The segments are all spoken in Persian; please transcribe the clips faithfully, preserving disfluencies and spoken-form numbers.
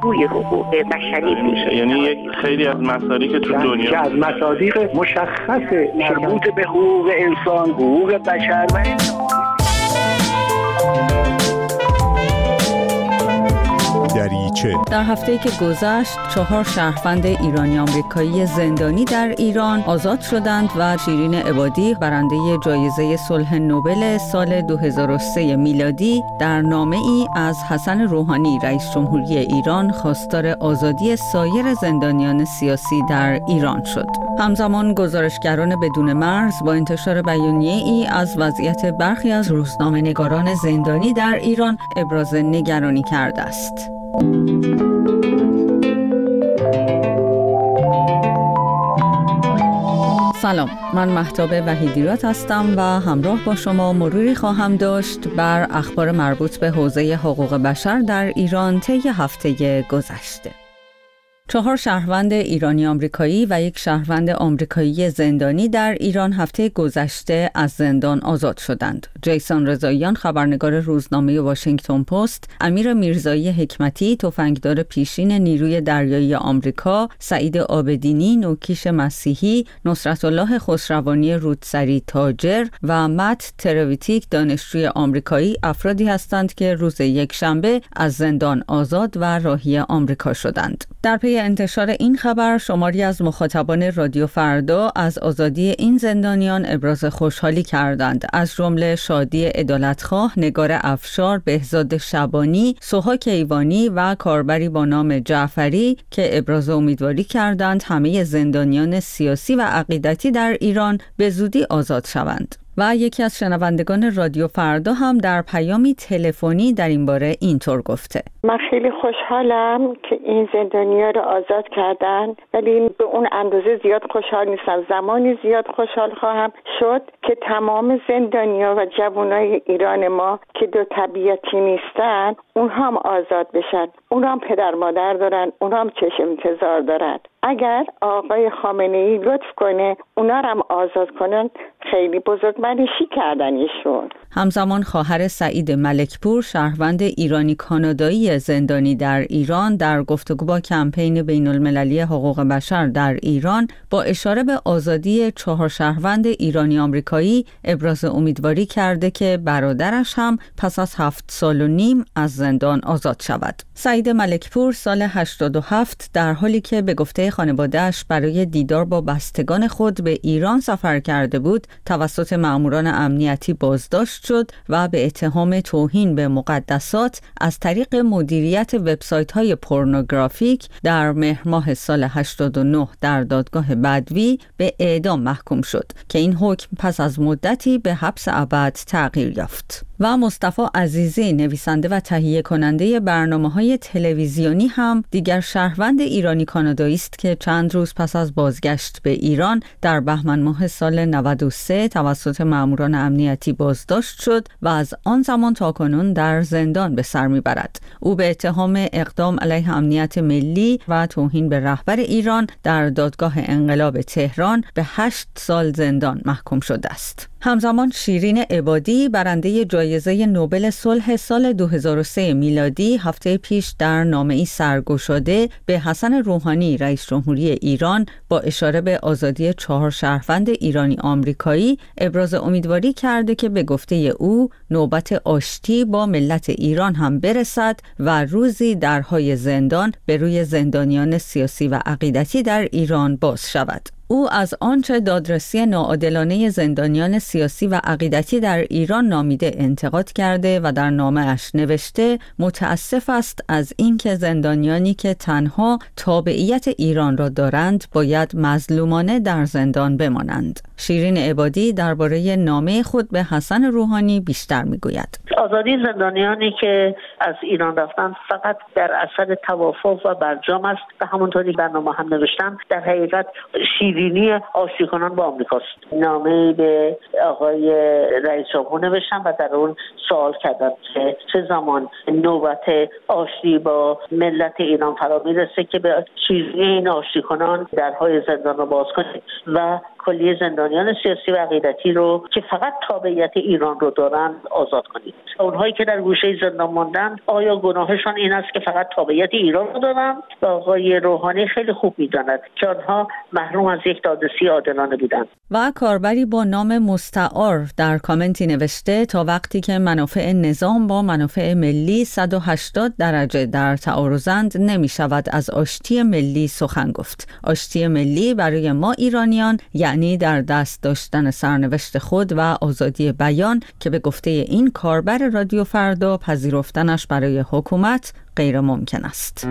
توی حقوق بشری میشه. یعنی یک خیلی از مصادیق که تو دنیا که از مصادیق مشخص مربوط به حقوق انسان، حقوق بشر و انسان. دریچه. در هفته‌ای که گذشت چهار شهروند ایرانی آمریکایی زندانی در ایران آزاد شدند و شیرین عبادی برنده جایزه صلح نوبل سال دو هزار و سه میلادی در نامه‌ای از حسن روحانی رئیس جمهوری ایران خواستار آزادی سایر زندانیان سیاسی در ایران شد. همزمان گزارشگران بدون مرز با انتشار بیانیه‌ای از وضعیت برخی از روزنامه‌نگاران زندانی در ایران ابراز نگرانی کرده است. سلام، من مهتاب وحیدیات هستم و همراه با شما مروری خواهم داشت بر اخبار مربوط به حوزه حقوق بشر در ایران طی هفته گذشته. چهار شهروند ایرانی آمریکایی و یک شهروند آمریکایی زندانی در ایران هفته گذشته از زندان آزاد شدند. جیسون رضاییان خبرنگار روزنامه واشنگتن پست، امیر میرزایی حکمتی تفنگدار پیشین نیروی دریایی آمریکا، سعید عابدینی نوکیش مسیحی، نصرت الله خسروانی رودسری تاجر و مت ترویتیک دانشجوی آمریکایی افرادی هستند که روز یکشنبه از زندان آزاد و راهی آمریکا شدند. در پی انتشار این خبر شماری از مخاطبان رادیو فردا از آزادی این زندانیان ابراز خوشحالی کردند، از جمله شادی عدالتخواه، نگار افشار، بهزاد شبانی، سوها کیوانی و کاربری با نام جعفری که ابراز امیدواری کردند همه زندانیان سیاسی و عقیدتی در ایران به زودی آزاد شوند. و یکی از شنوندگان رادیو فردا هم در پیامی تلفنی در این باره اینطور گفته: من خیلی خوشحالم که این زندانی‌ها رو آزاد کردن، ولی به اون اندازه زیاد خوشحال نیستم. زمانی زیاد خوشحال خواهم شد که تمام زندانی‌ها و جوانای ایران ما که دو طبیعتی نیستن اونها هم آزاد بشن. اونها هم پدر مادر دارن، اونها هم چشم انتظار دارن. اگر آقای خامنه‌ای لطف کنه اونا رو هم آزاد کنن، خیلی بزرگمنشی کردن ایشون. همزمان خواهر سعید ملکپور شهروند ایرانی کانادایی زندانی در ایران در گفتگو با کمپین بین المللی حقوق بشر در ایران با اشاره به آزادی چهار شهروند ایرانی آمریکایی ابراز امیدواری کرده که برادرش هم پس از هفت سال و نیم از زندان آزاد شود. سعید ملکپور سال هشتاد و هفت در حالی که به گفته خانواده‌اش برای دیدار با بستگان خود به ایران سفر کرده بود توسط مأموران امنیتی بازداشت شد و به اتهام توهین به مقدسات از طریق مدیریت وبسایت‌های پورنوگرافیک در مهر ماه سال هشتاد و نه در دادگاه بدوی به اعدام محکوم شد که این حکم پس از مدتی به حبس ابد تغییر یافت. و مصطفی عزیزی نویسنده و تهیه کننده برنامه‌های تلویزیونی هم دیگر شهروند ایرانی کانادایی است که چند روز پس از بازگشت به ایران در بهمن ماه سال نود و سه توسط مأموران امنیتی بازداشت شد و از آن زمان تاکنون در زندان به سر میبرد. او به اتهام اقدام علیه امنیت ملی و توهین به رهبر ایران در دادگاه انقلاب تهران به هشت سال زندان محکوم شده است. همزمان شیرین عبادی برنده جایزه نوبل صلح سال دو هزار و سه میلادی هفته پیش در نامه‌ای سرگشاده به حسن روحانی رئیس جمهوری ایران با اشاره به آزادی چهار شهروند ایرانی آمریکایی ابراز امیدواری کرده که به گفته او نوبت آشتی با ملت ایران هم برسد و روزی درهای زندان به روی زندانیان سیاسی و عقیدتی در ایران باز شود. او از آنچه دادرسی ناعادلانه زندانیان سیاسی و عقیدتی در ایران نامیده انتقاد کرده و در نامه‌اش نوشته متاسف است از اینکه زندانیانی که تنها تابعیت ایران را دارند باید مظلومانه در زندان بمانند. شیرین عبادی درباره نامه خود به حسن روحانی بیشتر میگوید: آزادی زندانیانی که از ایران رفتن فقط در اثر توافق و برجام است و همونطوری برنامه هم نوشتم در حقیقت شیرینی آشتی کنان با آمریکاست. نامه به آقای رئیس جمهور نوشتم و در اون سوال کردم که چه زمان نوبت آشتی با ملت ایران فرا میرسه که به شیرینی این آشتی کنان درهای زندان رو باز کنید و کلیه زندانیان سیاسی و عقیدتی رو که فقط تابعیت ایران رو دارن آزاد کنید. اونهایی که در گوشه زندان ماندن آیا گناهشان این است که فقط تابعیت ایران رو دارن؟ و آقای روحانی خیلی خوب می‌داند که آنها محروم از یک دادرسی عادلانه بودند. و کاربری با نام مستعار در کامنتی نوشته تا وقتی که منافع نظام با منافع ملی صد و هشتاد درجه در تعارضند نمی شود از آشتی ملی سخن گفت. آشتی ملی برای ما ایرانیان یعنی در دست داشتن سرنوشت خود و آزادی بیان که به گفته این کاربر رادیو فردا پذیرفتنش برای حکومت غیر ممکن است.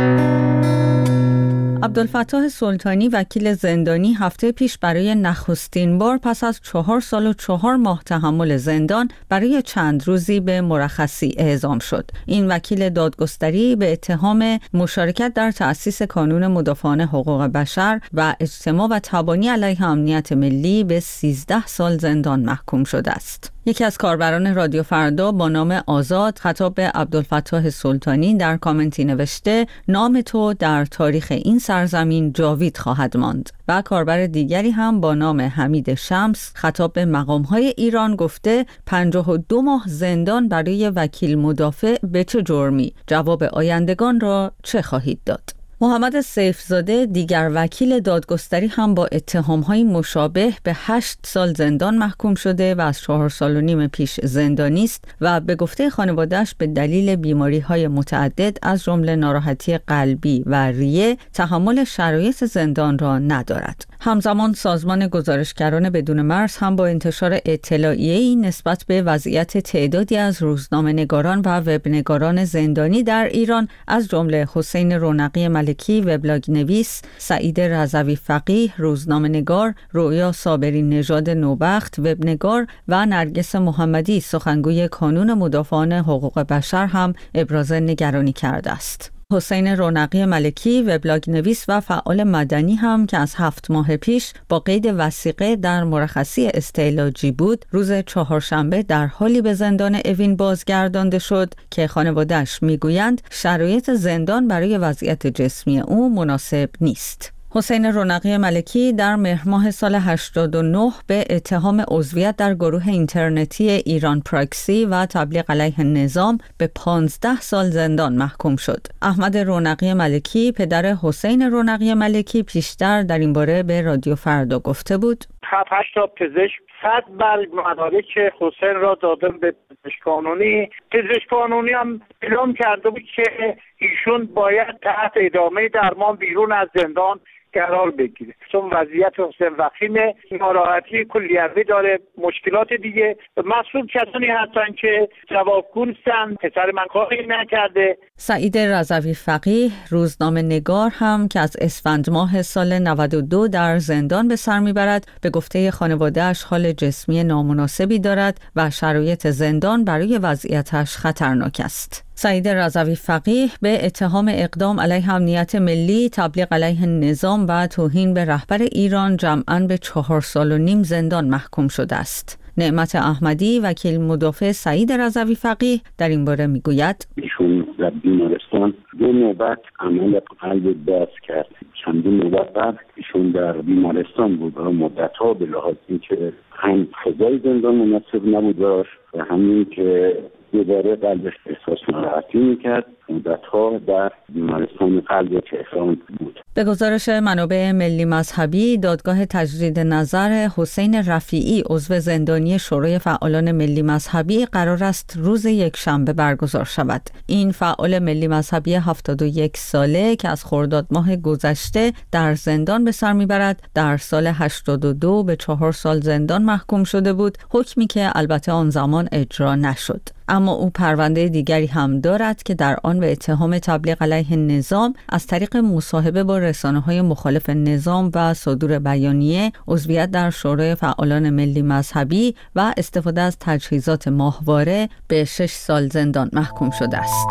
عبدالفتاح سلطانی وکیل زندانی هفته پیش برای نخستین بار پس از چهار سال و چهار ماه تحمل زندان برای چند روزی به مرخصی اعزام شد. این وکیل دادگستری به اتهام مشارکت در تأسیس کانون مدافعان حقوق بشر و اجتماع و تبانی علیه امنیت ملی به سیزده سال زندان محکوم شده است. یکی از کاربران رادیو فردا با نام آزاد خطاب به عبدالفتاح سلطانی در کامنتی نوشته نام تو در تاریخ این سرزمین جاوید خواهد ماند. و کاربر دیگری هم با نام حمید شمس خطاب به مقام‌های ایران گفته پنجاه و دو ماه زندان برای وکیل مدافع به چه جرمی؟ جواب آیندگان را چه خواهید داد؟ محمد سیفزاده دیگر وکیل دادگستری هم با اتهام‌های مشابه به هشت سال زندان محکوم شده و از چهار سال و نیم پیش زندانی است و به گفته خانواده‌اش به دلیل بیماری‌های متعدد از جمله ناراحتی قلبی و ریه تحمل شرایط زندان را ندارد. همزمان سازمان گزارشگران بدون مرز هم با انتشار اطلاعیه‌ای نسبت به وضعیت تعدادی از روزنامه‌نگاران و وبنگاران زندانی در ایران از جمله حسین رونقی ملکی وبلاگ نویس، سعید رضوی فقیه روزنامه‌نگار، رویا صابری نژاد نوبخت وبنگار و نرگس محمدی سخنگوی کانون مدافعان حقوق بشر هم ابراز نگرانی کرده است. حسین رونقی ملکی وبلاگ نویس و فعال مدنی هم که از هفت ماه پیش با قید وثیقه در مرخصی استعلاجی بود روز چهارشنبه در حالی به زندان اوین بازگردانده شد که خانواده‌اش میگویند شرایط زندان برای وضعیت جسمی او مناسب نیست. حسین رونقی ملکی در مهر ماه سال هشتاد و نه به اتهام عضویت در گروه اینترنتی ایران پراکسی و تبلیغ علیه نظام به پانزده سال زندان محکوم شد. احمد رونقی ملکی پدر حسین رونقی ملکی پیشتر در این باره به رادیو فردا گفته بود هفت تا پزشک صد بلگ مدارک حسین را داده به پزشک قانونی. پزشک قانونی هم اعلام کرده بود که ایشون باید تحت ادامه درمان بیرون از زندان قرار بگیره، چون وضعیت حسین وخیمه، ناراحتی کلیوی داره، مشکلات دیگه. مسئول کسانی هستن که جوابگو نیستن، پسر من کاری نکرده. سعید رضوی فقیه روزنامه نگار هم که از اسفند ماه سال نود و دو در زندان به سر میبرد به گفته خانواده‌اش حال جسمی نامناسبی دارد و شرایط زندان برای وضعیتش خطرناک است. سعید رضوی فقیه به اتهام اقدام علیه امنیت ملی، تبلیغ علیه نظام و توهین به رهبر ایران جمعاً به چهار سال و نیم زندان محکوم شده است. نعمت احمدی وکیل مدافع سعید رضوی فقیه در این باره میگوید ایشون در بیمارستان دو نوبت عمل قلب باز کرد. چندین نوبت بعد ایشون در بیمارستان بود و مدت‌ها به لحاظ اینکه هم فضای زندان مناسب نبود و همین که دوباره قلبش احساس ناراحتی میکرد. مدت‌ها در بیمارستان قلب تهران بود. به گزارش منابع ملی مذهبی، دادگاه تجدید نظر حسین رفیعی عضو زندانی شورای فعالان ملی مذهبی قرار است روز یکشنبه برگزار شود. این فعال ملی مذهبی هفتاد و یک ساله که از خرداد ماه گذشته در زندان به سر میبرد، در سال هشتاد و دو به چهار سال زندان محکوم شده بود، حکمی که البته آن زمان اجرا نشد. اما او پرونده دیگری هم دارد که در آن به اتهام تبلیغ علیه نظام از طریق مصاحبه با رسانه‌های مخالف نظام و صدور بیانیه، عضویت در شورای فعالان ملی مذهبی و استفاده از تجهیزات ماهواره به شش سال زندان محکوم شده است.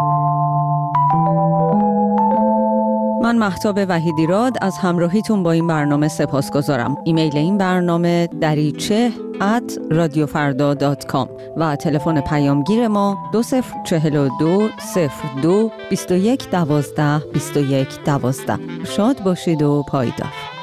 من مهتاب وحیدیراد از همراهیتون با این برنامه سپاسگزارم. ایمیل این برنامه دریچه ات رادیو فردا دات کام و تلفن پیامگیر ما دو صفر چهل و دو صفر دو بیست و یک دوازده بیست و یک دوازده. شاد باشید و پایدار.